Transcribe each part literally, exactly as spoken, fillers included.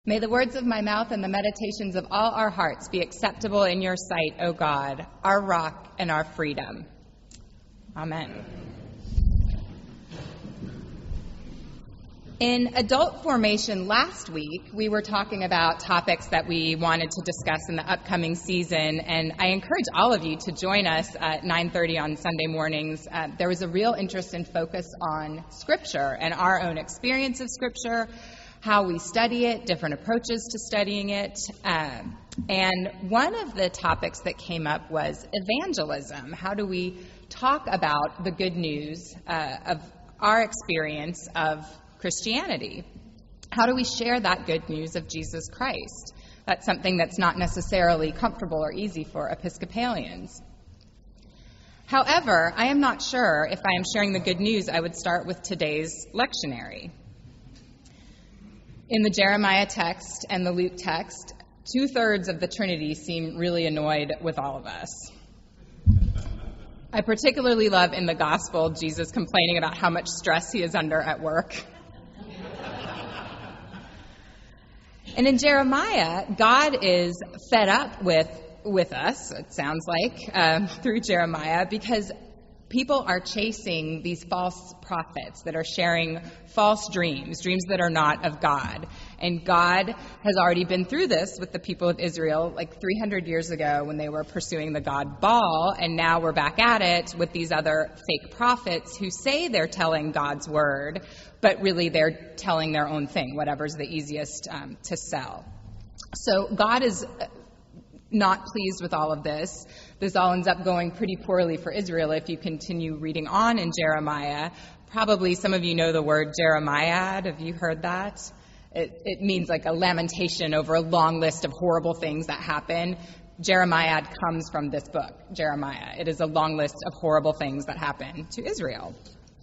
May the words of my mouth and the meditations of all our hearts be acceptable in your sight, O God, our rock and our freedom. Amen. In adult formation last week, we were talking about topics that we wanted to discuss in the upcoming season, and I encourage all of you to join us at nine thirty on Sunday mornings. Uh, there was a real interest and focus on Scripture and our own experience of Scripture, how we study it, different approaches to studying it. Um, and one of the topics that came up was evangelism. How do we talk about the good news uh, of our experience of Christianity? How do we share that good news of Jesus Christ? That's something that's not necessarily comfortable or easy for Episcopalians. However, I am not sure if I am sharing the good news, I would start with today's lectionary. In the Jeremiah text and the Luke text, two-thirds of the Trinity seem really annoyed with all of us. I particularly love in the Gospel Jesus complaining about how much stress he is under at work. And in Jeremiah, God is fed up with, with us, it sounds like, um, through Jeremiah, because people are chasing these false prophets that are sharing false dreams, dreams that are not of God. And God has already been through this with the people of Israel like three hundred years ago when they were pursuing the god Baal, and now we're back at it with these other fake prophets who say they're telling God's word, but really they're telling their own thing, whatever's the easiest um, to sell. So God is not pleased with all of this. This all ends up going pretty poorly for Israel if you continue reading on in Jeremiah. Probably some of you know the word Jeremiad. Have you heard that? It, it means like a lamentation over a long list of horrible things that happen. Jeremiad comes from this book, Jeremiah. It is a long list of horrible things that happen to Israel.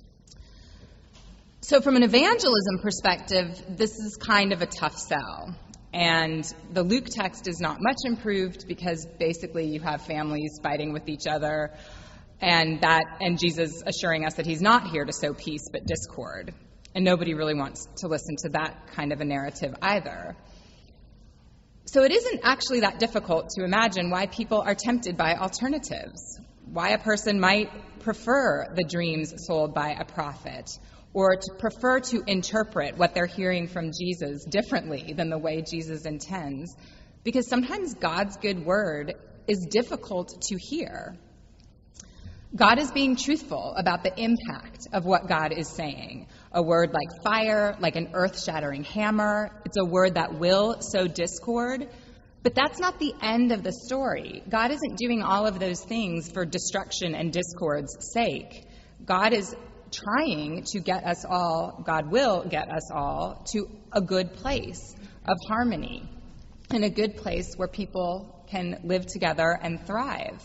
So from an evangelism perspective, this is kind of a tough sell. And the Luke text is not much improved because basically you have families fighting with each other, and that and Jesus assuring us that he's not here to sow peace but discord. And nobody really wants to listen to that kind of a narrative either. So it isn't actually that difficult to imagine why people are tempted by alternatives, why a person might prefer the dreams sold by a prophet, or to prefer to interpret what they're hearing from Jesus differently than the way Jesus intends, because sometimes God's good word is difficult to hear. God is being truthful about the impact of what God is saying. A word like fire, like an earth-shattering hammer, it's a word that will sow discord, but that's not the end of the story. God isn't doing all of those things for destruction and discord's sake. God is trying to get us all, God will get us all, to a good place of harmony, and a good place where people can live together and thrive.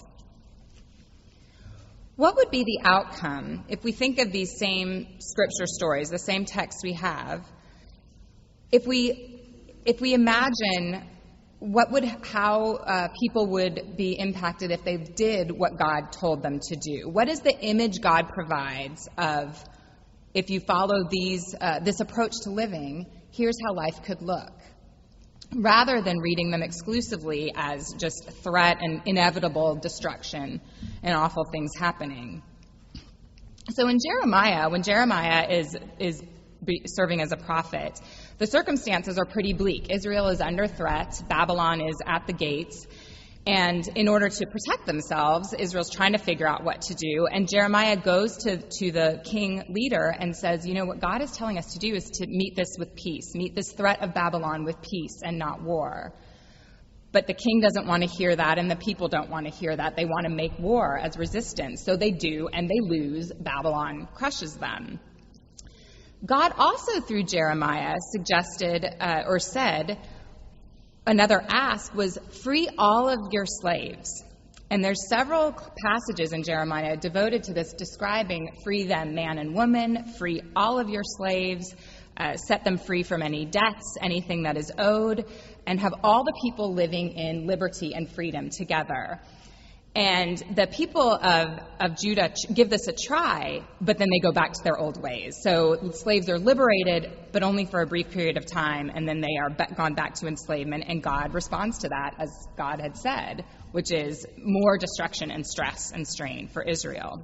What would be the outcome if we think of these same scripture stories, the same text we have, if we if we imagine what would how uh, people would be impacted if they did what God told them to do? What is the image God provides of, if you follow these uh, this approach to living, here's how life could look, rather than reading them exclusively as just threat and inevitable destruction and awful things happening? So in Jeremiah, when Jeremiah is is serving as a prophet, the circumstances are pretty bleak. Israel is under threat. Babylon is at the gates. And in order to protect themselves, Israel's trying to figure out what to do. And Jeremiah goes to, to the king leader and says, you know, what God is telling us to do is to meet this with peace, meet this threat of Babylon with peace and not war. But the king doesn't want to hear that, and the people don't want to hear that. They want to make war as resistance. So they do, and they lose. Babylon crushes them. God also, through Jeremiah, suggested uh, or said, another ask was, free all of your slaves. And there's several passages in Jeremiah devoted to this, describing free them, man and woman, free all of your slaves, uh, set them free from any debts, anything that is owed, and have all the people living in liberty and freedom together. And the people of, of Judah give this a try, but then they go back to their old ways. So slaves are liberated, but only for a brief period of time, and then they are be- gone back to enslavement, and God responds to that, as God had said, which is more destruction and stress and strain for Israel.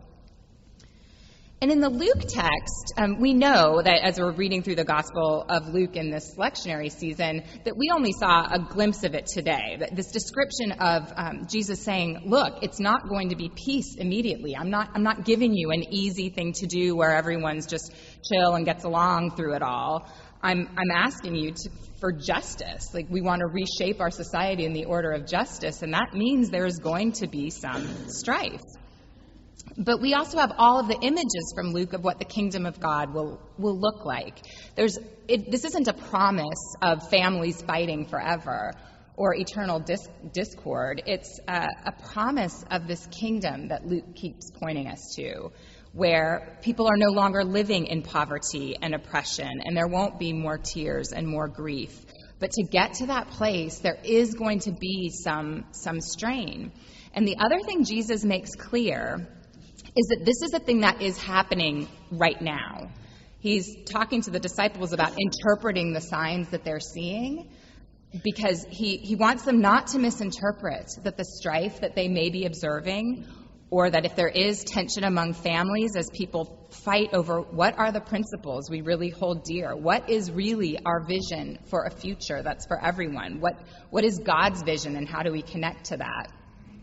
And in the Luke text, um, we know that as we're reading through the Gospel of Luke in this lectionary season, that we only saw a glimpse of it today. That this description of um, Jesus saying, look, it's not going to be peace immediately. I'm not, I'm not giving you an easy thing to do where everyone's just chill and gets along through it all. I'm, I'm asking you to, for justice. Like, we want to reshape our society in the order of justice, and that means there is going to be some strife. But we also have all of the images from Luke of what the kingdom of God will, will look like. There's, it, this isn't a promise of families fighting forever or eternal dis, discord. It's a, a promise of this kingdom that Luke keeps pointing us to, where people are no longer living in poverty and oppression, and there won't be more tears and more grief. But to get to that place, there is going to be some, some strain. And the other thing Jesus makes clear is that this is a thing that is happening right now. He's talking to the disciples about interpreting the signs that they're seeing, because he, he wants them not to misinterpret that the strife that they may be observing, or that if there is tension among families as people fight over what are the principles we really hold dear, what is really our vision for a future that's for everyone, what what is God's vision and how do we connect to that?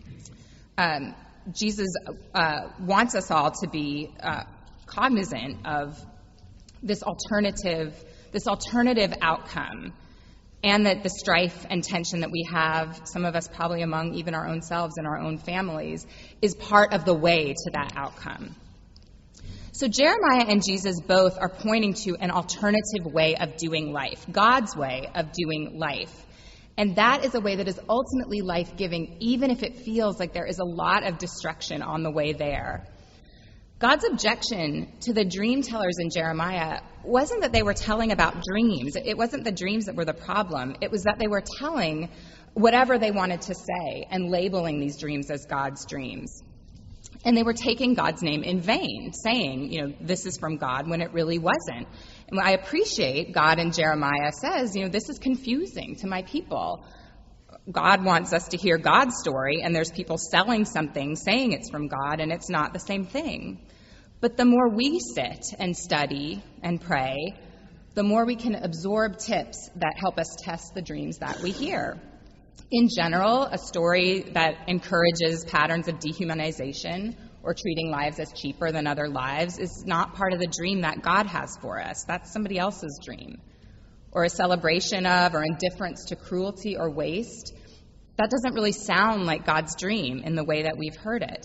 Um, Jesus uh, wants us all to be uh, cognizant of this alternative, this alternative outcome, and that the strife and tension that we have, some of us probably among even our own selves and our own families, is part of the way to that outcome. So Jeremiah and Jesus both are pointing to an alternative way of doing life, God's way of doing life. And that is a way that is ultimately life-giving, even if it feels like there is a lot of destruction on the way there. God's objection to the dream tellers in Jeremiah wasn't that they were telling about dreams. It wasn't the dreams that were the problem. It was that they were telling whatever they wanted to say and labeling these dreams as God's dreams. And they were taking God's name in vain, saying, you know, this is from God, when it really wasn't. And I appreciate God in Jeremiah says, you know, this is confusing to my people. God wants us to hear God's story, and there's people selling something, saying it's from God, and it's not the same thing. But the more we sit and study and pray, the more we can absorb tips that help us test the dreams that we hear. In general, a story that encourages patterns of dehumanization or treating lives as cheaper than other lives is not part of the dream that God has for us. That's somebody else's dream. Or a celebration of or indifference to cruelty or waste, that doesn't really sound like God's dream in the way that we've heard it.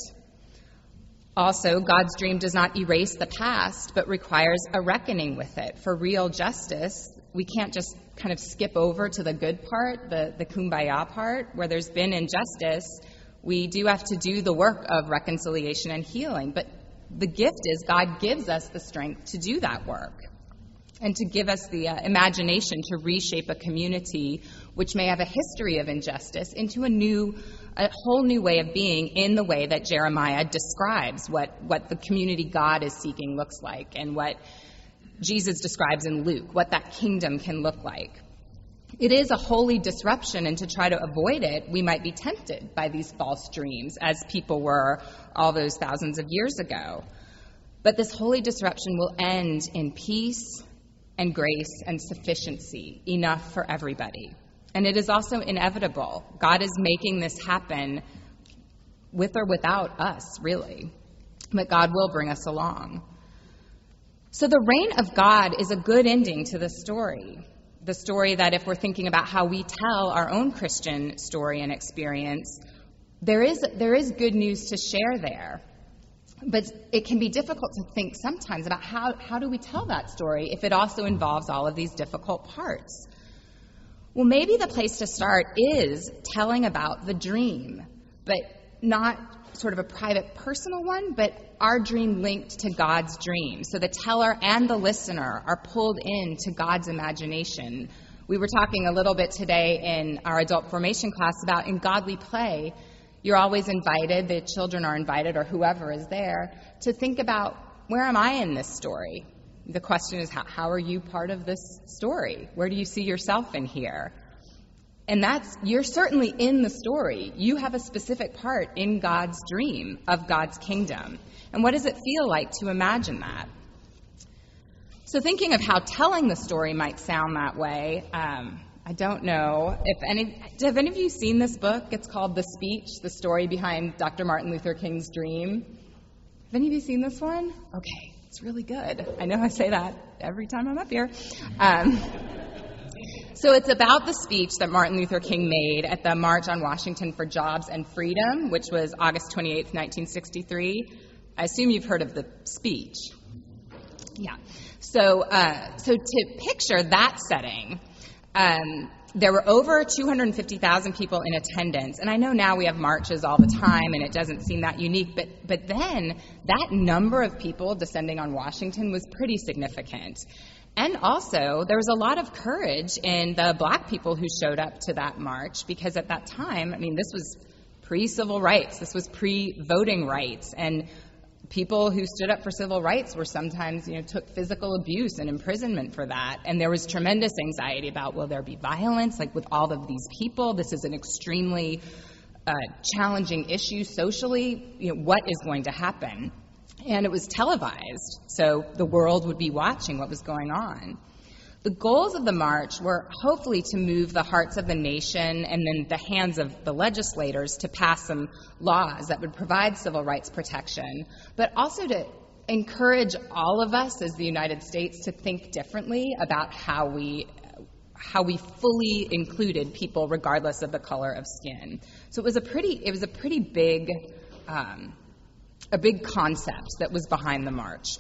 Also, God's dream does not erase the past, but requires a reckoning with it. For real justice, we can't just kind of skip over to the good part, the, the kumbaya part, where there's been injustice. We do have to do the work of reconciliation and healing, but the gift is God gives us the strength to do that work and to give us the uh, imagination to reshape a community which may have a history of injustice into a new, a whole new way of being, in the way that Jeremiah describes what, what the community God is seeking looks like, and what Jesus describes in Luke, what that kingdom can look like. It is a holy disruption, and to try to avoid it, we might be tempted by these false dreams, as people were all those thousands of years ago. But this holy disruption will end in peace and grace and sufficiency, enough for everybody. And it is also inevitable. God is making this happen with or without us, really. But God will bring us along. So the reign of God is a good ending to the story. The story that, if we're thinking about how we tell our own Christian story and experience, there is there is good news to share there. But it can be difficult to think sometimes about how, how do we tell that story if it also involves all of these difficult parts. Well, maybe the place to start is telling about the dream, but not sort of a private, personal one, but our dream linked to God's dream. So the teller and the listener are pulled into God's imagination. We were talking a little bit today in our adult formation class about in godly play, You're always invited, the children are invited, or whoever is there, to think about, where am I in this story? The question is, how, how are you part of this story? Where do you see yourself in here? And that's, you're certainly in the story. You have a specific part in God's dream of God's kingdom. And what does it feel like to imagine that? So thinking of how telling the story might sound that way, um, I don't know if any, have any of you seen this book? It's called The Speech, the story behind Doctor Martin Luther King's dream. Have any of you seen this one? Okay, it's really good. I know I say that every time I'm up here. Um, So it's about the speech that Martin Luther King made at the March on Washington for Jobs and Freedom, which was August twenty-eighth, nineteen sixty-three. I assume you've heard of the speech. Yeah. So, uh, so to picture that setting, um, there were over two hundred fifty thousand people in attendance. And I know now we have marches all the time, and it doesn't seem that unique. But, but then that number of people descending on Washington was pretty significant. And also, there was a lot of courage in the black people who showed up to that march, because at that time, I mean, this was pre-civil rights. This was pre-voting rights. And people who stood up for civil rights were sometimes, you know, took physical abuse and imprisonment for that. And there was tremendous anxiety about, will there be violence? Like, with all of these people, this is an extremely uh, challenging issue socially. You know, what is going to happen? And it was televised, so the world would be watching what was going on. The goals of the march were hopefully to move the hearts of the nation and then the hands of the legislators to pass some laws that would provide civil rights protection, but also to encourage all of us as the United States to think differently about how we how we fully included people regardless of the color of skin. So it was a pretty it was a pretty big um, a big concept that was behind the march.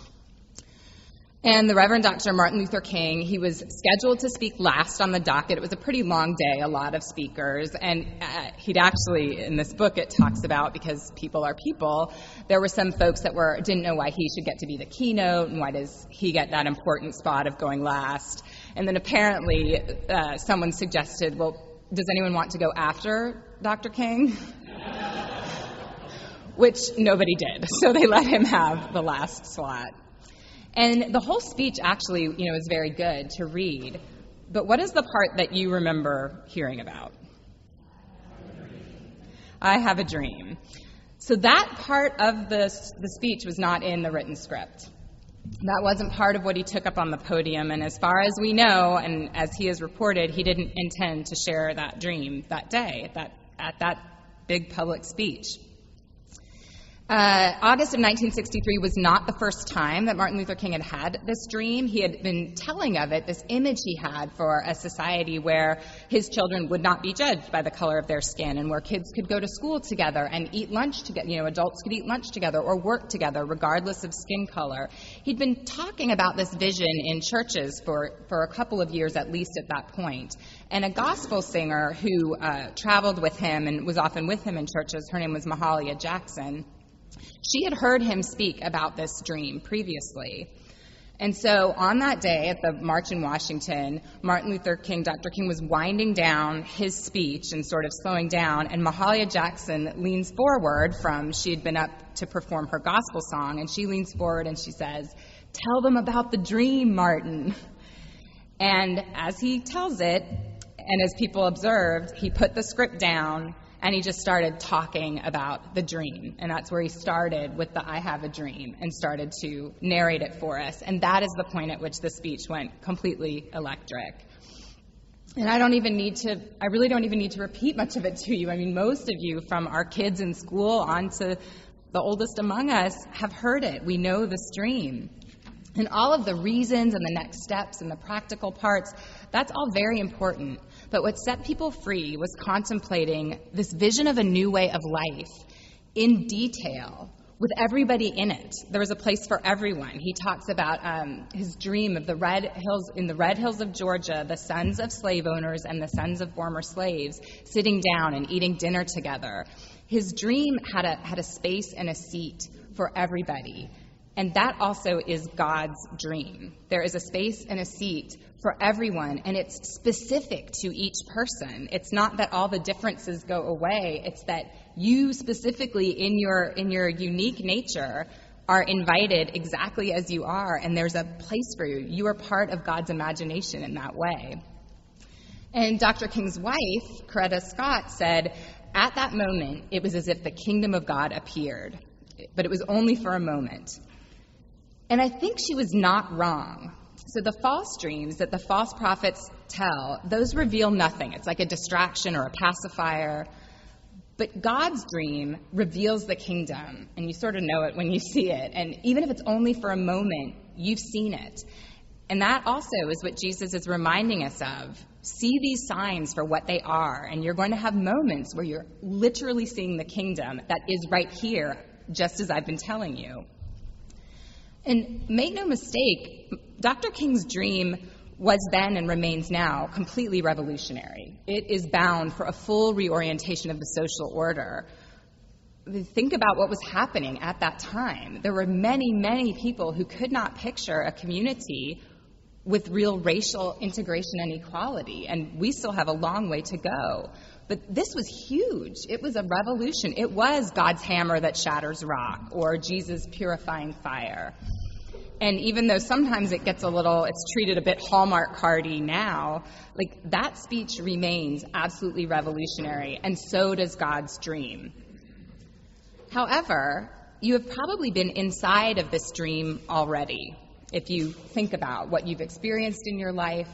And the Reverend Doctor Martin Luther King, he was scheduled to speak last on the docket. It was a pretty long day, a lot of speakers. And uh, he'd actually, in this book, it talks about, because people are people, there were some folks that were didn't know why he should get to be the keynote, and why does he get that important spot of going last. And then apparently uh, someone suggested, well, does anyone want to go after Doctor King? Which nobody did. So they let him have the last slot. And the whole speech actually, you know, is very good to read. But what is the part that you remember hearing about? I have a dream. So that part of the, the speech was not in the written script. That wasn't part of what he took up on the podium. And as far as we know, and as he has reported, he didn't intend to share that dream that day at that, at that big public speech. Uh, August of nineteen sixty-three was not the first time that Martin Luther King had had this dream. He had been telling of it, this image he had for a society where his children would not be judged by the color of their skin, and where kids could go to school together and eat lunch together, you know, adults could eat lunch together or work together regardless of skin color. He'd been talking about this vision in churches for, for a couple of years at least at that point. And a gospel singer who uh, traveled with him and was often with him in churches, her name was Mahalia Jackson. She had heard him speak about this dream previously. And so on that day at the March in Washington, Martin Luther King, Doctor King was winding down his speech and sort of slowing down, and Mahalia Jackson leans forward from, she had been up to perform her gospel song, and she leans forward and she says, "Tell them about the dream, Martin." And as he tells it, and as people observed, he put the script down and he just started talking about the dream. And that's where he started with the I have a dream and started to narrate it for us. And that is the point at which the speech went completely electric. And I don't even need to, I really don't even need to repeat much of it to you. I mean, most of you, from our kids in school on to the oldest among us, have heard it. We know this dream. And all of the reasons and the next steps and the practical parts, that's all very important. But what set people free was contemplating this vision of a new way of life in detail, with everybody in it. There was a place for everyone. He talks about um, his dream of the red hills, in the red hills of Georgia, the sons of slave owners and the sons of former slaves sitting down and eating dinner together. His dream had a had a space and a seat for everybody. And that also is God's dream. There is a space and a seat for everyone, and it's specific to each person. It's not that all the differences go away. It's that you specifically, in your in your unique nature, are invited exactly as you are, and there's a place for you. You are part of God's imagination in that way. And Doctor King's wife, Coretta Scott, said, at that moment, it was as if the kingdom of God appeared, but it was only for a moment. And I think she was not wrong. So the false dreams that the false prophets tell, those reveal nothing. It's like a distraction or a pacifier. But God's dream reveals the kingdom, and you sort of know it when you see it. And even if it's only for a moment, you've seen it. And that also is what Jesus is reminding us of. See these signs for what they are, and you're going to have moments where you're literally seeing the kingdom that is right here, just as I've been telling you. And make no mistake, Doctor King's dream was then and remains now completely revolutionary. It is bound for a full reorientation of the social order. Think about what was happening at that time. There were many, many people who could not picture a community with real racial integration and equality, and we still have a long way to go. But this was huge. It was a revolution. It was God's hammer that shatters rock, or Jesus' purifying fire. And even though sometimes it gets a little, it's treated a bit Hallmark cardy now, like that speech remains absolutely revolutionary, and so does God's dream. However, you have probably been inside of this dream already. If you think about what you've experienced in your life,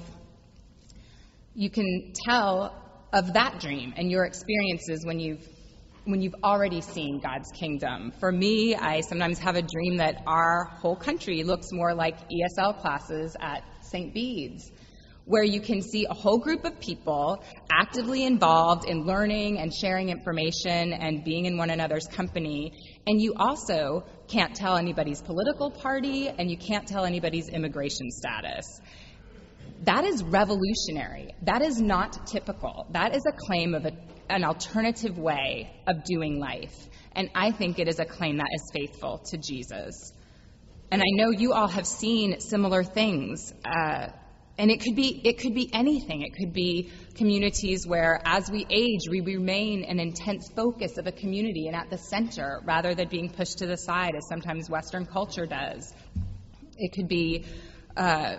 you can tell of that dream and your experiences when you've when you've already seen God's kingdom. For me, I sometimes have a dream that our whole country looks more like E S L classes at Saint Bede's, where you can see a whole group of people actively involved in learning and sharing information and being in one another's company, and you also can't tell anybody's political party, and you can't tell anybody's immigration status. That is revolutionary. That is not typical. That is a claim of a, an alternative way of doing life. And I think it is a claim that is faithful to Jesus. And I know you all have seen similar things. Uh, and it could be it could be anything. It could be communities where, as we age, we remain an intense focus of a community and at the center rather than being pushed to the side, as sometimes Western culture does. It could be... Uh,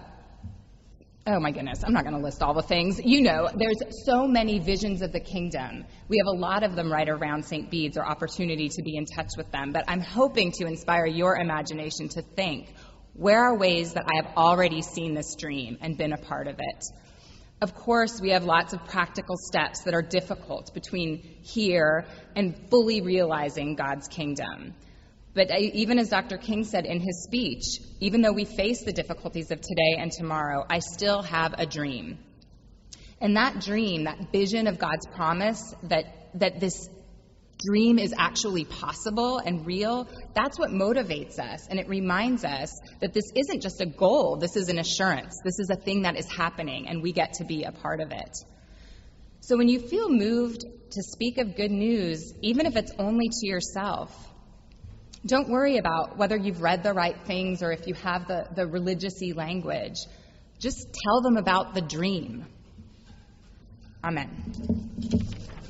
Oh, my goodness, I'm not going to list all the things. You know, there's so many visions of the kingdom. We have a lot of them right around Saint Bede's, or opportunity to be in touch with them. But I'm hoping to inspire your imagination to think, where are ways that I have already seen this dream and been a part of it? Of course, we have lots of practical steps that are difficult between here and fully realizing God's kingdom. But even as Doctor King said in his speech, even though we face the difficulties of today and tomorrow, I still have a dream. And that dream, that vision of God's promise, that, that this dream is actually possible and real, that's what motivates us. And it reminds us that this isn't just a goal, this is an assurance. This is a thing that is happening, and we get to be a part of it. So when you feel moved to speak of good news, even if it's only to yourself, don't worry about whether you've read the right things or if you have the, the religious-y language. Just tell them about the dream. Amen.